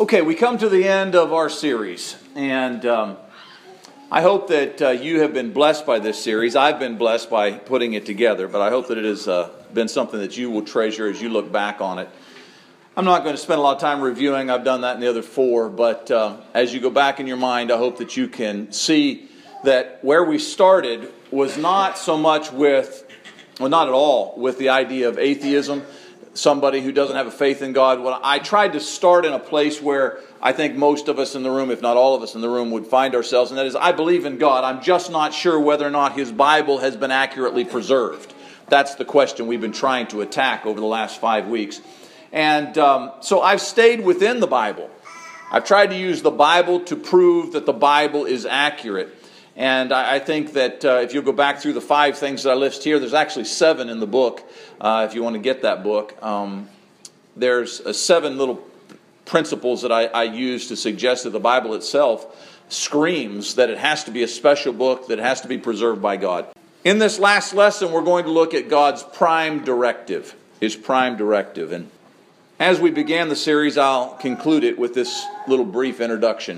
Okay, we come to the end of our series, and I hope that you have been blessed by this series. I've been blessed by putting it together, but I hope that it has been something that you will treasure as you look back on it. I'm not going to spend a lot of time reviewing. I've done that in the other four, but as you go back in your mind, I hope that you can see that where we started was not so much with, well, not at all, with the idea of atheism, somebody who doesn't have a faith in God. Well, I tried to start in a place where I think most of us in the room, if not all of us in the room, would find ourselves, and that is, I believe in God. I'm just not sure whether or not His Bible has been accurately preserved. That's the question we've been trying to attack over the last 5 weeks. And so I've stayed within the Bible. I've tried to use the Bible to prove that the Bible is accurate. And I think that if you go back through the 5 things that I list here, there's actually 7 in the book, if you want to get that book. There's 7 little principles that I use to suggest that the Bible itself screams that it has to be a special book, that it has to be preserved by God. In this last lesson, we're going to look at God's prime directive, His prime directive. And as we began the series, I'll conclude it with this little brief introduction.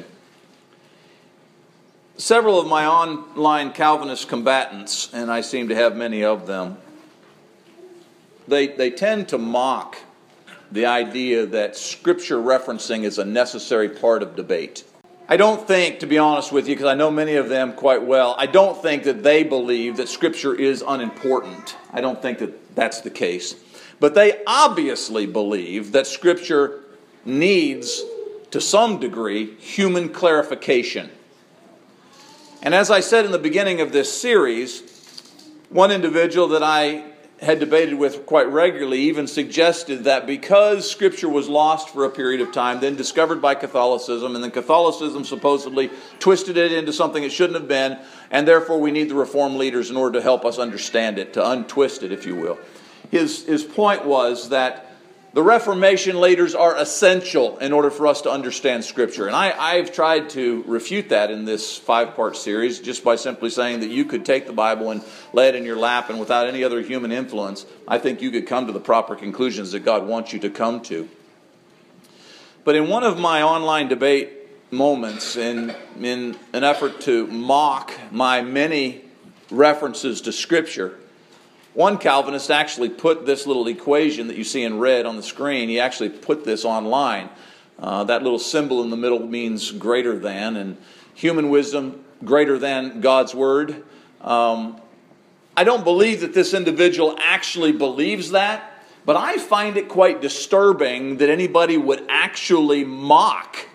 Several of my online Calvinist combatants, and I seem to have many of them, they tend to mock the idea that Scripture referencing is a necessary part of debate. I don't think, to be honest with you, because I know many of them quite well, I don't think that they believe that Scripture is unimportant. I don't think that that's the case. But they obviously believe that Scripture needs, to some degree, human clarification. And as I said in the beginning of this series, one individual that I had debated with quite regularly even suggested that because Scripture was lost for a period of time, then discovered by Catholicism, and then Catholicism supposedly twisted it into something it shouldn't have been, and therefore we need the Reformed leaders in order to help us understand it, to untwist it, if you will. His point was that the Reformation leaders are essential in order for us to understand Scripture. And I've tried to refute that in this 5-part series just by simply saying that you could take the Bible and lay it in your lap, and without any other human influence, I think you could come to the proper conclusions that God wants you to come to. But in one of my online debate moments, in an effort to mock my many references to Scripture, one Calvinist actually put this little equation that you see in red on the screen, he actually put this online. That little symbol in the middle means greater than, and human wisdom greater than God's Word. I don't believe that this individual actually believes that, but I find it quite disturbing that anybody would actually mock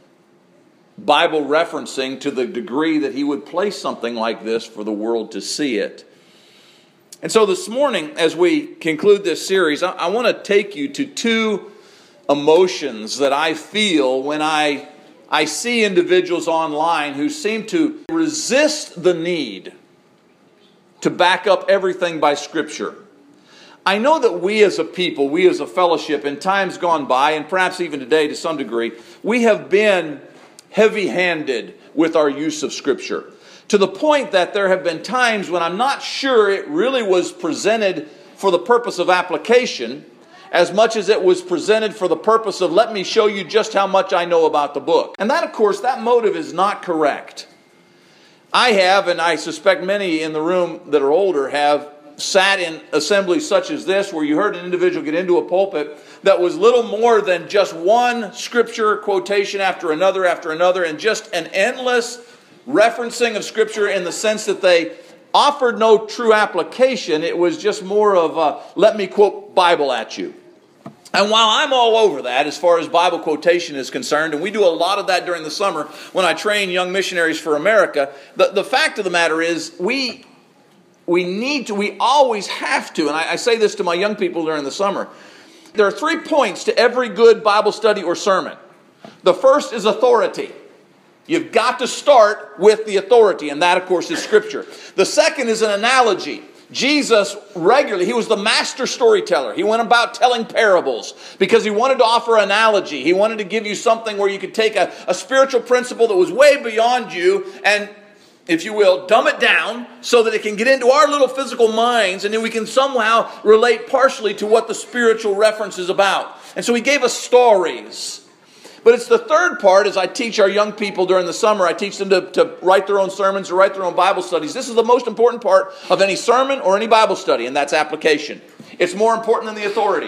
Bible referencing to the degree that he would place something like this for the world to see it. And so this morning, as we conclude this series, I want to take you to 2 emotions that I feel when I see individuals online who seem to resist the need to back up everything by Scripture. I know that we as a people, we as a fellowship, in times gone by, and perhaps even today to some degree, we have been heavy-handed with our use of Scripture. To the point that there have been times when I'm not sure it really was presented for the purpose of application as much as it was presented for the purpose of let me show you just how much I know about the book. And that, of course, that motive is not correct. I have, and I suspect many in the room that are older have, sat in assemblies such as this where you heard an individual get into a pulpit that was little more than just one Scripture quotation after another, and just an endless referencing of Scripture in the sense that they offered no true application. It was just more of let me quote Bible at you. And while I'm all over that as far as Bible quotation is concerned, and we do a lot of that during the summer when I train young missionaries for America, the fact of the matter is we always have to, and I say this to my young people during the summer, there are 3 points to every good Bible study or sermon. The first is authority. You've got to start with the authority, and that, of course, is Scripture. The second is an analogy. Jesus regularly, he was the master storyteller. He went about telling parables because he wanted to offer analogy. He wanted to give you something where you could take a spiritual principle that was way beyond you and, if you will, dumb it down so that it can get into our little physical minds, and then we can somehow relate partially to what the spiritual reference is about. And so he gave us stories. But it's the third part as I teach our young people during the summer. I teach them to write their own sermons or write their own Bible studies. This is the most important part of any sermon or any Bible study, and that's application. It's more important than the authority.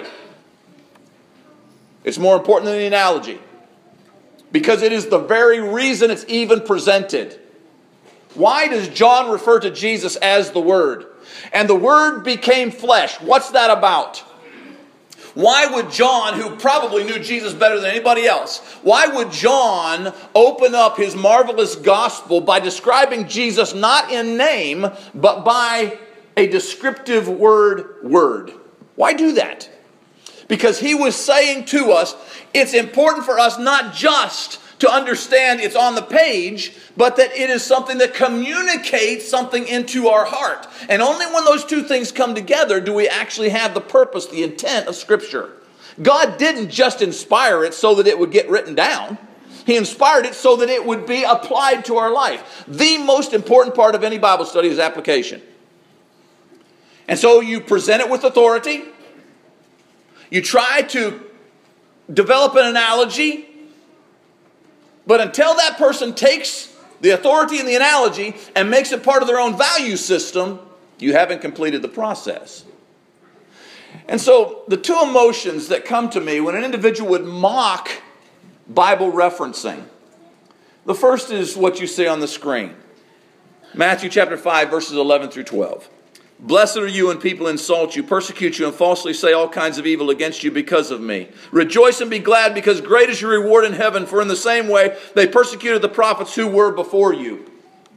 It's more important than the analogy. Because it is the very reason it's even presented. Why does John refer to Jesus as the Word? And the Word became flesh. What's that about? Why would John, who probably knew Jesus better than anybody else, why would John open up his marvelous gospel by describing Jesus not in name, but by a descriptive word? Why do that? Because he was saying to us, it's important for us not just to understand it's on the page, but that it is something that communicates something into our heart. And only when those two things come together do we actually have the purpose, the intent of Scripture. God didn't just inspire it so that it would get written down. He inspired it so that it would be applied to our life. The most important part of any Bible study is application. And so you present it with authority. You try to develop an analogy. But until that person takes the authority and the analogy and makes it part of their own value system, you haven't completed the process. And so the two emotions that come to me when an individual would mock Bible referencing, the first is what you see on the screen. Matthew chapter 5, verses 11 through 12. Blessed are you when people insult you, persecute you, and falsely say all kinds of evil against you because of me. Rejoice and be glad, because great is your reward in heaven, for in the same way they persecuted the prophets who were before you.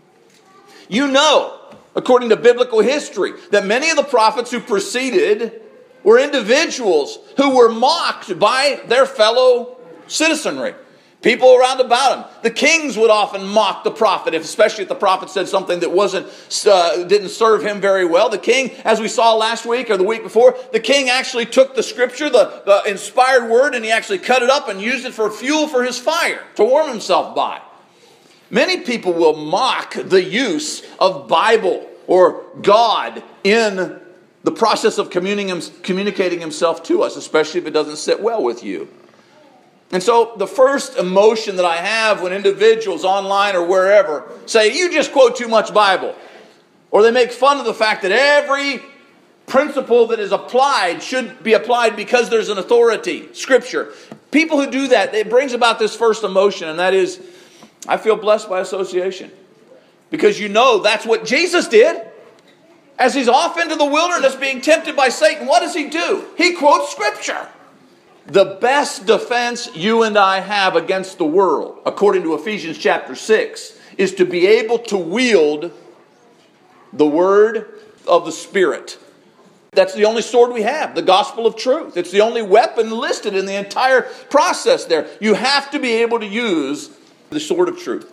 You know, according to biblical history, that many of the prophets who preceded were individuals who were mocked by their fellow citizenry. People around about him. The kings would often mock the prophet, especially if the prophet said something that didn't serve him very well. The king, as we saw last week or the week before, the king actually took the scripture, the inspired word, and he actually cut it up and used it for fuel for his fire to warm himself by. Many people will mock the use of Bible or God in the process of communicating himself to us, especially if it doesn't sit well with you. And so the first emotion that I have when individuals online or wherever say, you just quote too much Bible, or they make fun of the fact that every principle that is applied should be applied because there's an authority, Scripture. People who do that, it brings about this first emotion, and that is, I feel blessed by association. Because you know that's what Jesus did. As he's off into the wilderness being tempted by Satan, what does he do? He quotes Scripture. The best defense you and I have against the world, according to Ephesians chapter 6, is to be able to wield the word of the Spirit. That's the only sword we have, the gospel of truth. It's the only weapon listed in the entire process there. You have to be able to use the sword of truth.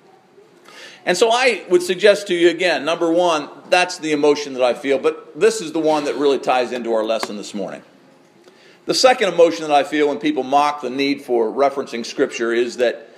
And so I would suggest to you again, number one, that's the emotion that I feel, but this is the one that really ties into our lesson this morning. The second emotion that I feel when people mock the need for referencing Scripture is that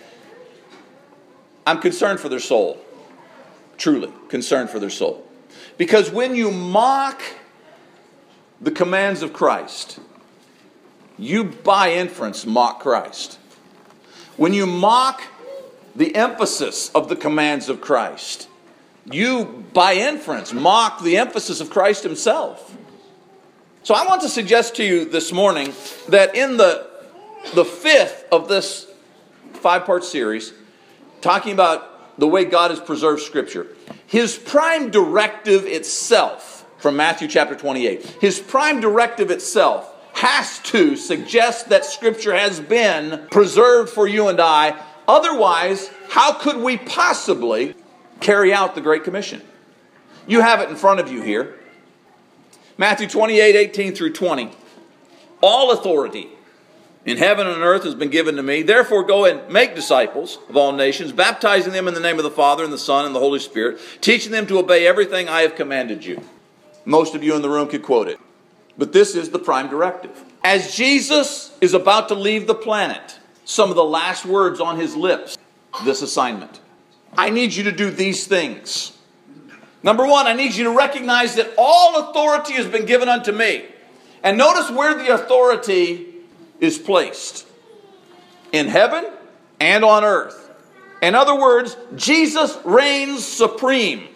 I'm concerned for their soul. Truly, concerned for their soul. Because when you mock the commands of Christ, you by inference mock Christ. When you mock the emphasis of the commands of Christ, you by inference mock the emphasis of Christ himself. So I want to suggest to you this morning that in the fifth of this 5-part series, talking about the way God has preserved Scripture, his prime directive itself, from Matthew chapter 28, his prime directive itself has to suggest that Scripture has been preserved for you and I. Otherwise, how could we possibly carry out the Great Commission? You have it in front of you here. Matthew 28, 18 through 20. All authority in heaven and on earth has been given to me. Therefore go and make disciples of all nations, baptizing them in the name of the Father and the Son and the Holy Spirit, teaching them to obey everything I have commanded you. Most of you in the room could quote it. But this is the prime directive. As Jesus is about to leave the planet, some of the last words on his lips, this assignment. I need you to do these things. Number one, I need you to recognize that all authority has been given unto me. And notice where the authority is placed. in heaven and on earth. In other words, Jesus reigns supreme.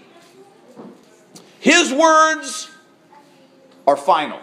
His words are final.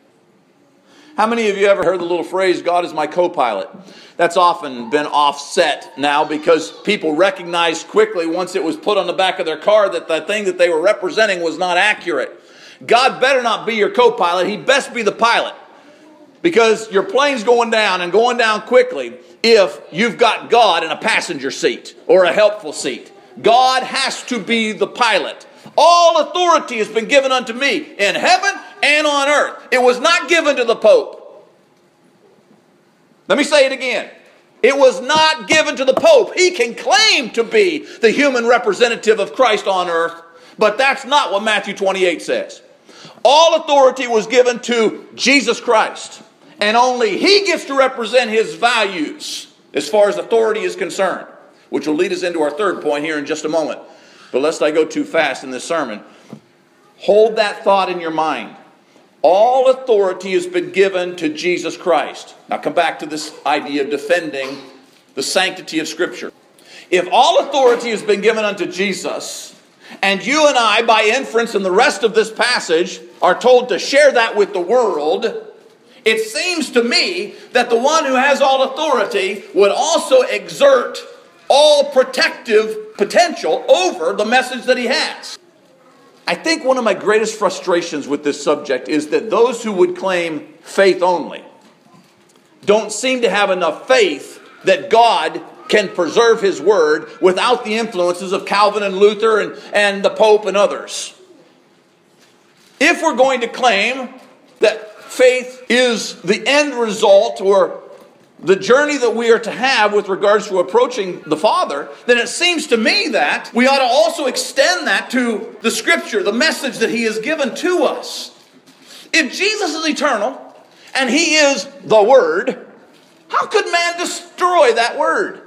How many of you ever heard the little phrase, God is my co-pilot? That's often been offset now because people recognized quickly once it was put on the back of their car that the thing that they were representing was not accurate. God better not be your co-pilot. He best be the pilot. Because your plane's going down and going down quickly if you've got God in a passenger seat or a helpful seat. God has to be the pilot. All authority has been given unto me in heaven and on earth. It was not given to the Pope. Let me say it again. It was not given to the Pope. He can claim to be the human representative of Christ on earth, but that's not what Matthew 28 says. All authority was given to Jesus Christ. And only He gets to represent His values as far as authority is concerned, which will lead us into our third point here in just a moment. But lest I go too fast in this sermon, hold that thought in your mind. All authority has been given to Jesus Christ. Now come back to this idea of defending the sanctity of Scripture. If all authority has been given unto Jesus, and you and I, by inference in the rest of this passage, are told to share that with the world, it seems to me that the one who has all authority would also exert all protective potential over the message that he has. I think one of my greatest frustrations with this subject is that those who would claim faith only don't seem to have enough faith that God can preserve His Word without the influences of Calvin and Luther and the Pope and others. If we're going to claim that faith is the end result or the journey that we are to have with regards to approaching the Father, then it seems to me that we ought to also extend that to the Scripture, the message that He has given to us. If Jesus is eternal and He is the Word, how could man destroy that Word?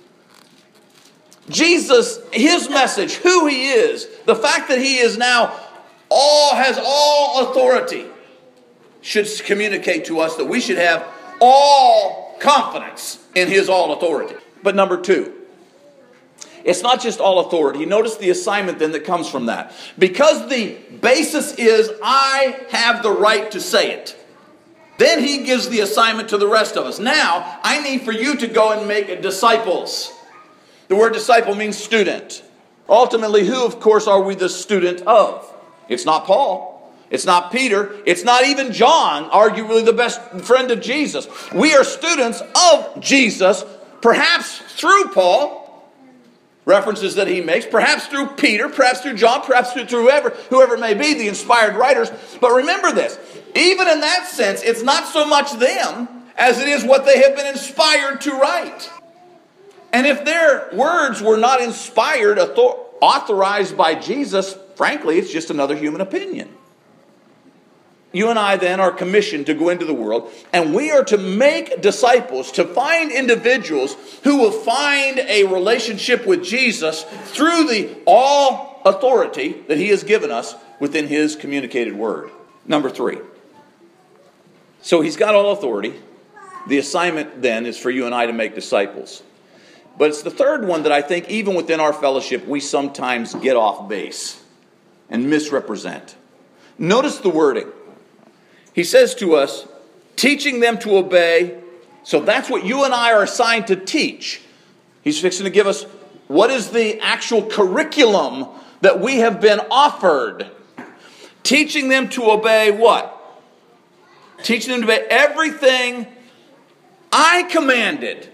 Jesus, His message, who He is, the fact that He is now has all authority, should communicate to us that we should have all confidence in His all authority. But number two, it's not just all authority. Notice the assignment then that comes from that. Because the basis is I have the right to say it. Then He gives the assignment to the rest of us. Now, I need for you to go and make disciples. The word disciple means student. Ultimately, who, of course, are we the student of? It's not Paul. It's not Peter. It's not even John, arguably the best friend of Jesus. We are students of Jesus, perhaps through Paul, references that he makes, perhaps through Peter, perhaps through John, perhaps through whoever may be, the inspired writers. But remember this, even in that sense, it's not so much them as it is what they have been inspired to write. And if their words were not inspired, authorized by Jesus, frankly, it's just another human opinion. You and I then are commissioned to go into the world, and we are to make disciples, to find individuals who will find a relationship with Jesus through the all authority that He has given us within His communicated word. Number three. So He's got all authority. The assignment then is for you and I to make disciples. But it's the third one that I think even within our fellowship we sometimes get off base and misrepresent. Notice the wording. He says to us, teaching them to obey. So that's what you and I are assigned to teach. He's fixing to give us what is the actual curriculum that we have been offered. Teaching them to obey what? Teaching them to obey everything I commanded.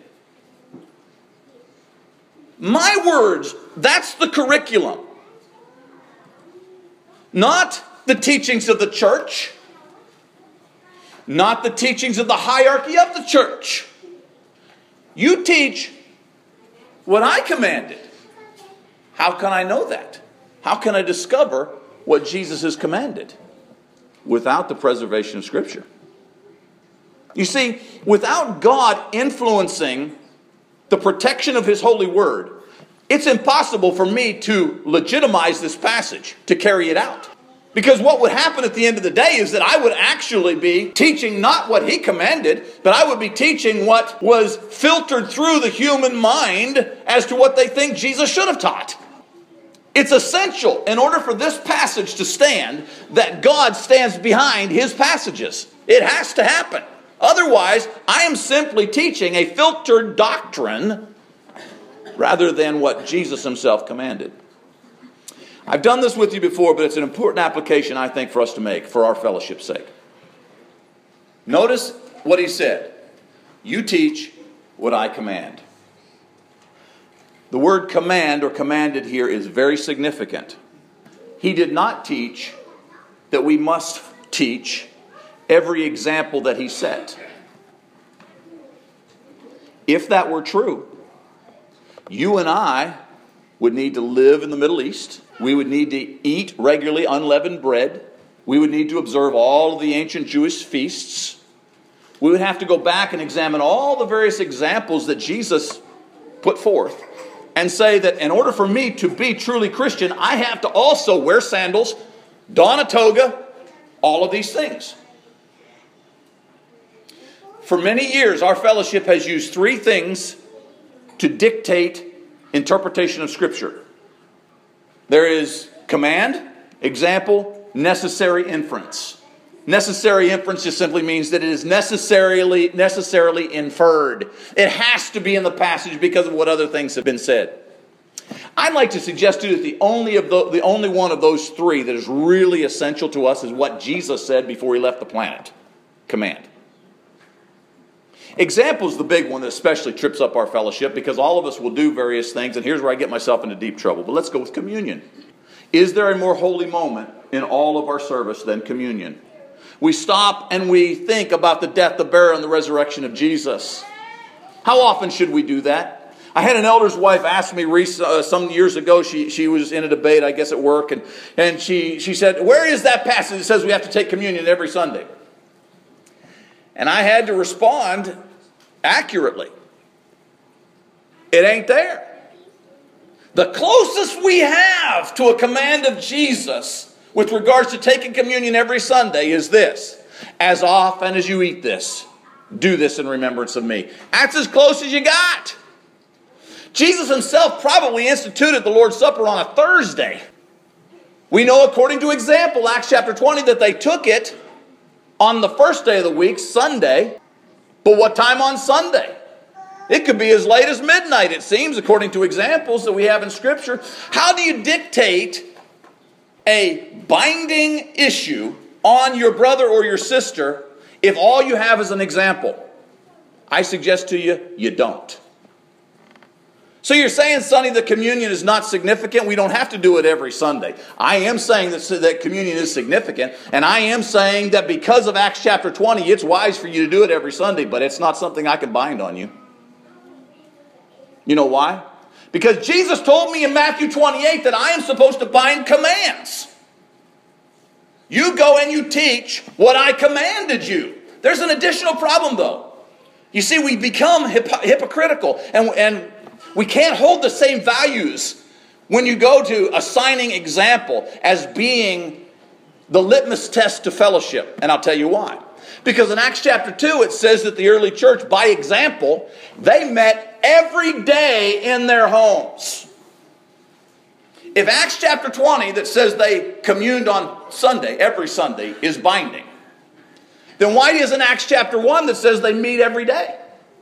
My words, that's the curriculum. Not the teachings of the church. Not the teachings of the hierarchy of the church. You teach what I commanded. How can I know that? How can I discover what Jesus has commanded? Without the preservation of Scripture. You see, without God influencing the protection of His holy word, it's impossible for me to legitimize this passage, to carry it out. Because what would happen at the end of the day is that I would actually be teaching not what he commanded, but I would be teaching what was filtered through the human mind as to what they think Jesus should have taught. It's essential in order for this passage to stand that God stands behind his passages. It has to happen. Otherwise, I am simply teaching a filtered doctrine rather than what Jesus himself commanded. I've done this with you before, but it's an important application, I think, for us to make for our fellowship's sake. Notice what he said. You teach what I command. The word command or commanded here is very significant. He did not teach that we must teach every example that he set. If that were true, you and I would need to live in the Middle East. We would need to eat regularly unleavened bread. We would need to observe all of the ancient Jewish feasts. We would have to go back and examine all the various examples that Jesus put forth and say that in order for me to be truly Christian, I have to also wear sandals, don a toga, all of these things. For many years, our fellowship has used three things to dictate interpretation of Scripture. There is command, example, necessary inference. Necessary inference just simply means that it is necessarily inferred. It has to be in the passage because of what other things have been said. I'd like to suggest to you that the only one of those three that is really essential to us is what Jesus said before he left the planet. Command. Example is the big one that especially trips up our fellowship because all of us will do various things, and here's where I get myself into deep trouble. But let's go with communion. Is there a more holy moment in all of our service than communion? We stop and we think about the death, the burial, and the resurrection of Jesus. How often should we do that? I had an elder's wife ask me some years ago, she was in a debate, I guess at work, and she said, where is that passage that says we have to take communion every Sunday? And I had to respond accurately. It ain't there. The closest we have to a command of Jesus with regards to taking communion every Sunday is this. As often as you eat this, do this in remembrance of me. That's as close as you got. Jesus himself probably instituted the Lord's Supper on a Thursday. We know according to example, Acts chapter 20, that they took it on the first day of the week, Sunday. But what time on Sunday? It could be as late as midnight, it seems, according to examples that we have in Scripture. How do you dictate a binding issue on your brother or your sister if all you have is an example? I suggest to you, you don't. So you're saying, Sonny, that communion is not significant? We don't have to do it every Sunday. I am saying that communion is significant, and I am saying that because of Acts chapter 20, it's wise for you to do it every Sunday, but it's not something I can bind on you. You know why? Because Jesus told me in Matthew 28 that I am supposed to bind commands. You go and you teach what I commanded you. There's an additional problem, though. You see, we become hypocritical, and we can't hold the same values when you go to assigning example as being the litmus test to fellowship. And I'll tell you why. Because in Acts chapter 2, it says that the early church, by example, they met every day in their homes. If Acts chapter 20, that says they communed on Sunday, every Sunday, is binding, then why isn't Acts chapter 1 that says they meet every day?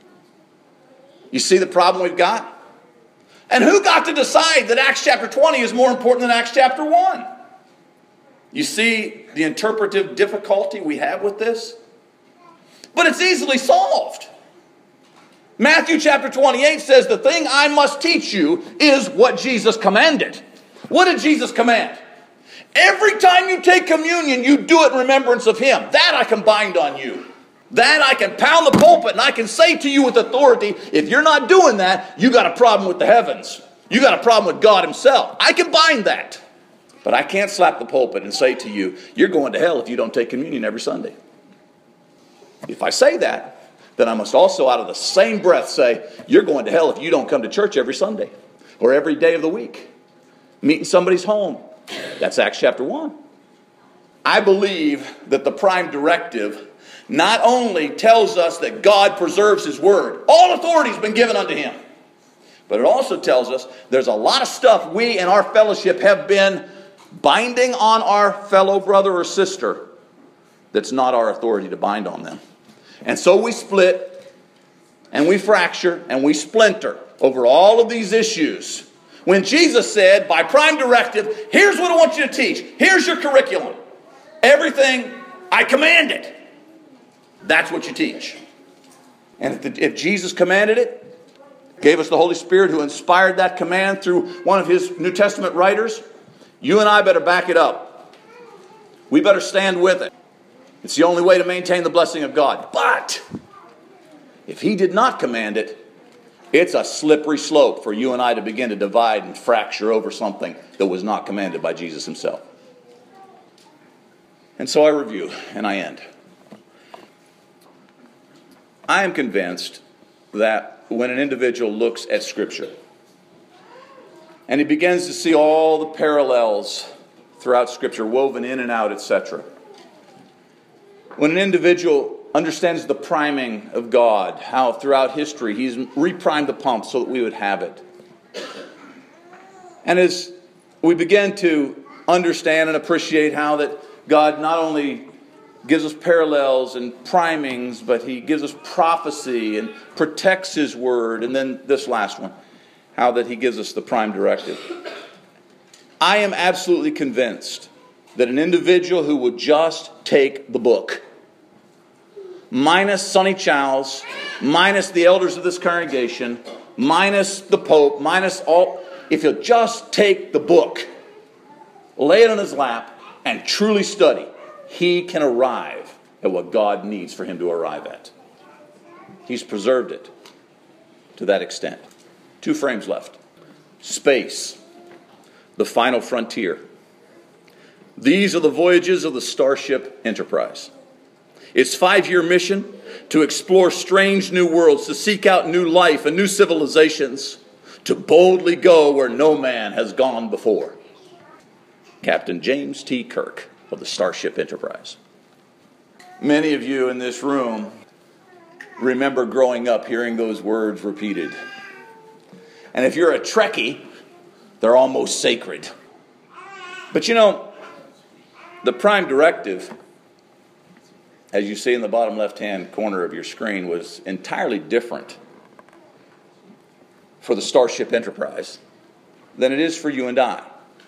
You see the problem we've got? And who got to decide that Acts chapter 20 is more important than Acts chapter 1? You see the interpretive difficulty we have with this? But it's easily solved. Matthew chapter 28 says the thing I must teach you is what Jesus commanded. What did Jesus command? Every time you take communion, you do it in remembrance of him. That I can bind on you. That I can pound the pulpit and I can say to you with authority, if you're not doing that, you got a problem with the heavens. You got a problem with God himself. I can bind that. But I can't slap the pulpit and say to you, you're going to hell if you don't take communion every Sunday. If I say that, then I must also out of the same breath say, you're going to hell if you don't come to church every Sunday or every day of the week. Meet in somebody's home. That's Acts chapter 1. I believe that the prime directive not only tells us that God preserves His Word, all authority has been given unto Him, but it also tells us there's a lot of stuff we in our fellowship have been binding on our fellow brother or sister that's not our authority to bind on them. And so we split and we fracture and we splinter over all of these issues. When Jesus said, by prime directive, here's what I want you to teach. Here's your curriculum. Everything I commanded. That's what you teach. And if Jesus commanded it, gave us the Holy Spirit who inspired that command through one of His New Testament writers, you and I better back it up. We better stand with it. It's the only way to maintain the blessing of God. But if He did not command it, it's a slippery slope for you and I to begin to divide and fracture over something that was not commanded by Jesus Himself. And so I review and I end. I am convinced that when an individual looks at Scripture and he begins to see all the parallels throughout Scripture, woven in and out, etc. When an individual understands the priming of God, how throughout history He's reprimed the pump so that we would have it. And as we begin to understand and appreciate how that God not only gives us parallels and primings, but He gives us prophecy and protects His Word. And then this last one, how that He gives us the prime directive. I am absolutely convinced that an individual who would just take the book, minus Sonny Childs, minus the elders of this congregation, minus the Pope, minus all, if he'll just take the book, lay it on his lap, and truly study, he can arrive at what God needs for him to arrive at. He's preserved it to that extent. 2 frames left. Space, the final frontier. These are the voyages of the Starship Enterprise. Its 5-year mission to explore strange new worlds, to seek out new life and new civilizations, to boldly go where no man has gone before. Captain James T. Kirk of the Starship Enterprise. Many of you in this room remember growing up hearing those words repeated. And if you're a Trekkie, they're almost sacred. But you know, the prime directive, as you see in the bottom left-hand corner of your screen, was entirely different for the Starship Enterprise than it is for you and I.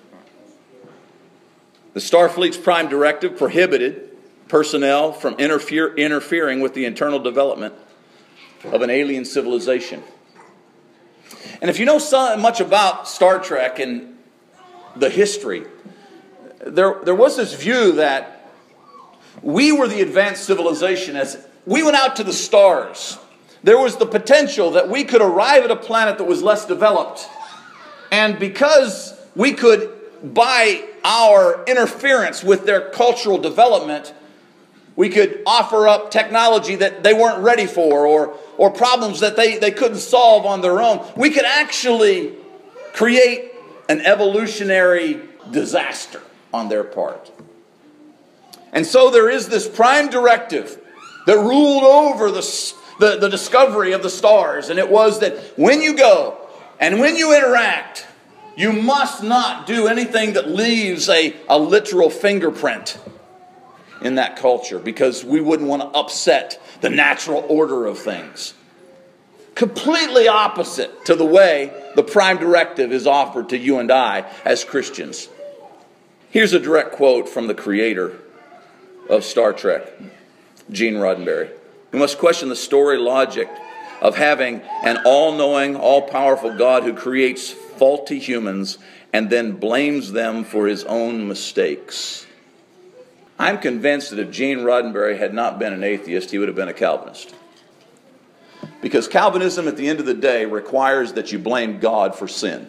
The Starfleet's prime directive prohibited personnel from interfering with the internal development of an alien civilization. And if you know so much about Star Trek and the history, there was this view that we were the advanced civilization. As we went out to the stars, there was the potential that we could arrive at a planet that was less developed. And because we could, by our interference with their cultural development, we could offer up technology that they weren't ready for, or problems that they couldn't solve on their own. We could actually create an evolutionary disaster on their part. And so there is this prime directive that ruled over the discovery of the stars. And it was that when you go and when you interact, you must not do anything that leaves a literal fingerprint in that culture, because we wouldn't want to upset the natural order of things. Completely opposite to the way the prime directive is offered to you and I as Christians. Here's a direct quote from the creator of Star Trek, Gene Roddenberry. We must question the story logic of having an all-knowing, all-powerful God who creates faulty humans and then blames them for his own mistakes. I'm convinced that if Gene Roddenberry had not been an atheist, he would have been a Calvinist. Because Calvinism, at the end of the day, requires that you blame God for sin.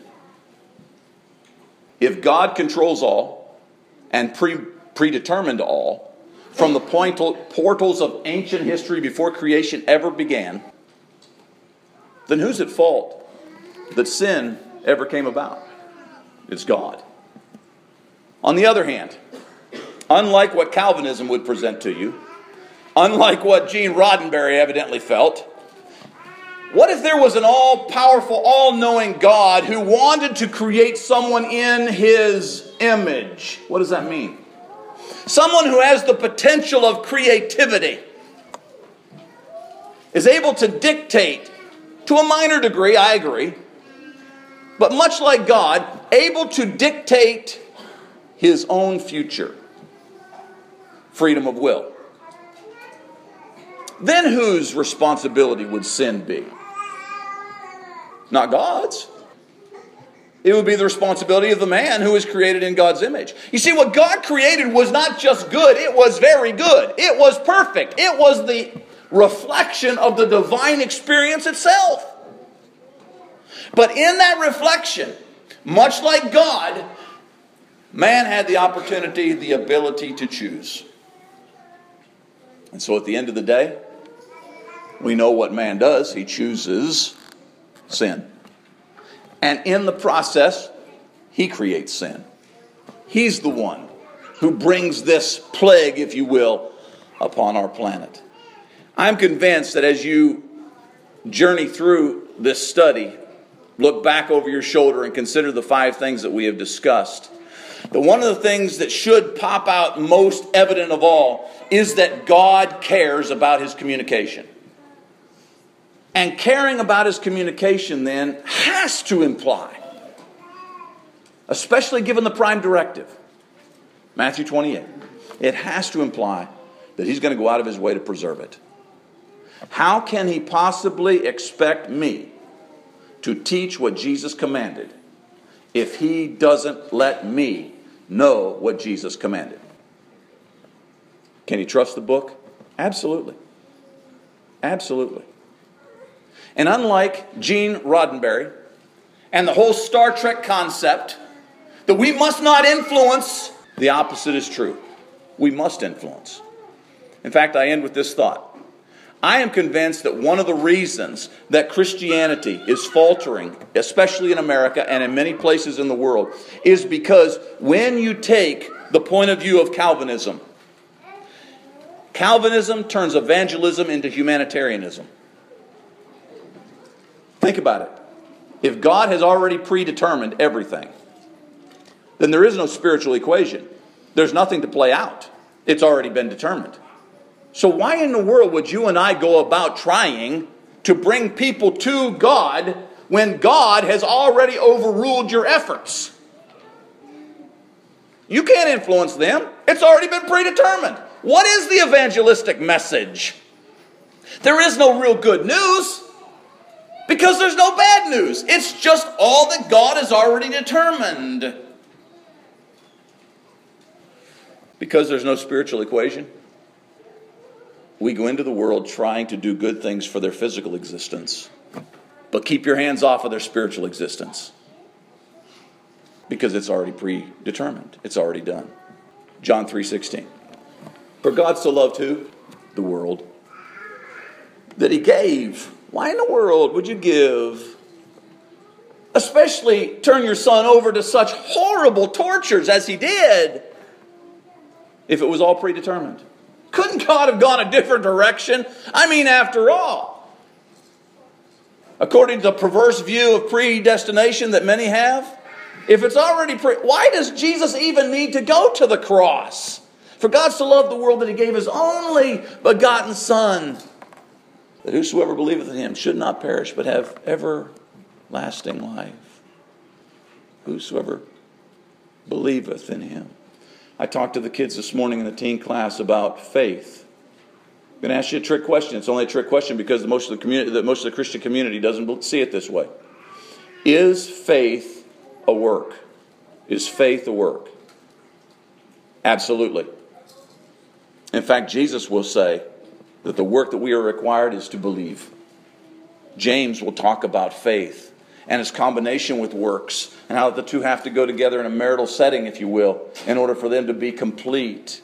If God controls all and predetermined all, from the portals of ancient history before creation ever began, then who's at fault that sin ever came about? It's God. On the other hand, unlike what Calvinism would present to you, unlike what Gene Roddenberry evidently felt, what if there was an all-powerful, all-knowing God who wanted to create someone in His image? What does that mean? Someone who has the potential of creativity, is able to dictate, to a minor degree, I agree, but much like God, able to dictate His own future. Freedom of will. Then whose responsibility would sin be? Not God's. It would be the responsibility of the man who is created in God's image. You see, what God created was not just good, it was very good. It was perfect. It was the reflection of the divine experience itself. But in that reflection, much like God, man had the opportunity, the ability to choose. And so at the end of the day, we know what man does. He chooses sin. And in the process, he creates sin. He's the one who brings this plague, if you will, upon our planet. I'm convinced that as you journey through this study, look back over your shoulder and consider the 5 things that we have discussed, that one of the things that should pop out most evident of all is that God cares about His communication. And caring about His communication then has to imply, especially given the prime directive, Matthew 28, it has to imply that He's going to go out of His way to preserve it. How can He possibly expect me to teach what Jesus commanded if He doesn't let me know what Jesus commanded? Can He trust the book? Absolutely. Absolutely. And unlike Gene Roddenberry and the whole Star Trek concept that we must not influence, the opposite is true. We must influence. In fact, I end with this thought. I am convinced that one of the reasons that Christianity is faltering, especially in America and in many places in the world, is because when you take the point of view of Calvinism, Calvinism turns evangelism into humanitarianism. Think about it. If God has already predetermined everything, then there is no spiritual equation. There's nothing to play out. It's already been determined. So why in the world would you and I go about trying to bring people to God when God has already overruled your efforts? You can't influence them. It's already been predetermined. What is the evangelistic message? There is no real good news because there's no bad news. It's just all that God has already determined. Because there's no spiritual equation, we go into the world trying to do good things for their physical existence. But keep your hands off of their spiritual existence. Because it's already predetermined. It's already done. John 3:16. For God so loved who? The world. That He gave. Why in the world would you give? Especially turn your son over to such horrible tortures as He did. If it was all predetermined. Couldn't God have gone a different direction? I mean, after all, according to the perverse view of predestination that many have, if it's already why does Jesus even need to go to the cross? For God so loved the world that He gave His only begotten Son, that whosoever believeth in Him should not perish, but have everlasting life. Whosoever believeth in Him. I talked to the kids this morning in the teen class about faith. I'm going to ask you a trick question. It's only a trick question because most of the Christian community doesn't see it this way. Is faith a work? Is faith a work? Absolutely. In fact, Jesus will say that the work that we are required is to believe. James will talk about faith and its combination with works, and how the two have to go together in a marital setting, if you will, in order for them to be complete.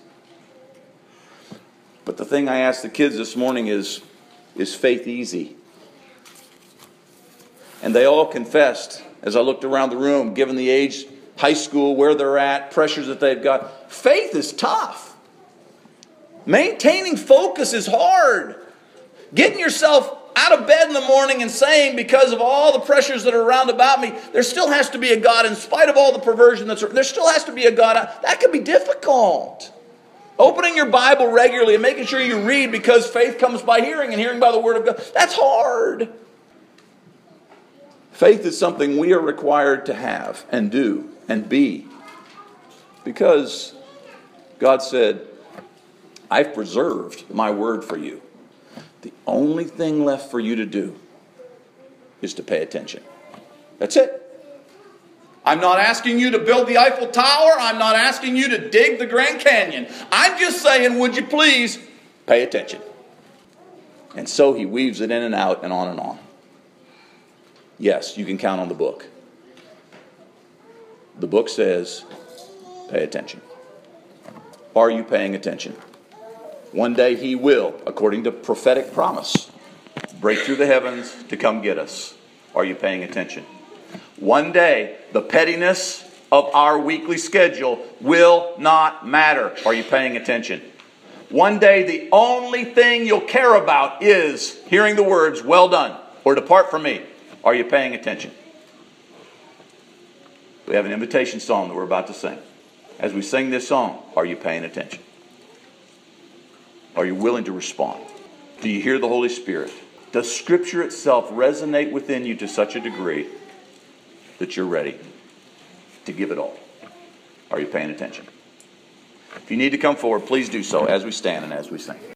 But the thing I asked the kids this morning is faith easy? And they all confessed, as I looked around the room, given the age, high school, where they're at, pressures that they've got. Faith is tough. Maintaining focus is hard. Getting yourself out of bed in the morning and saying, because of all the pressures that are around about me, there still has to be a God in spite of all the perversion there still has to be a God. That can be difficult. Opening your Bible regularly and making sure you read, because faith comes by hearing and hearing by the Word of God. That's hard. Faith is something we are required to have and do and be, because God said, I've preserved my word for you. The only thing left for you to do is to pay attention. That's it. I'm not asking you to build the Eiffel Tower. I'm not asking you to dig the Grand Canyon. I'm just saying, would you please pay attention? And so he weaves it in and out and on and on. Yes, you can count on the book. The book says, pay attention. Are you paying attention? One day he will, according to prophetic promise, break through the heavens to come get us. Are you paying attention? One day, the pettiness of our weekly schedule will not matter. Are you paying attention? One day, the only thing you'll care about is hearing the words, well done, or depart from me. Are you paying attention? We have an invitation song that we're about to sing. As we sing this song, are you paying attention? Are you willing to respond? Do you hear the Holy Spirit? Does Scripture itself resonate within you to such a degree that you're ready to give it all? Are you paying attention? If you need to come forward, please do so as we stand and as we sing.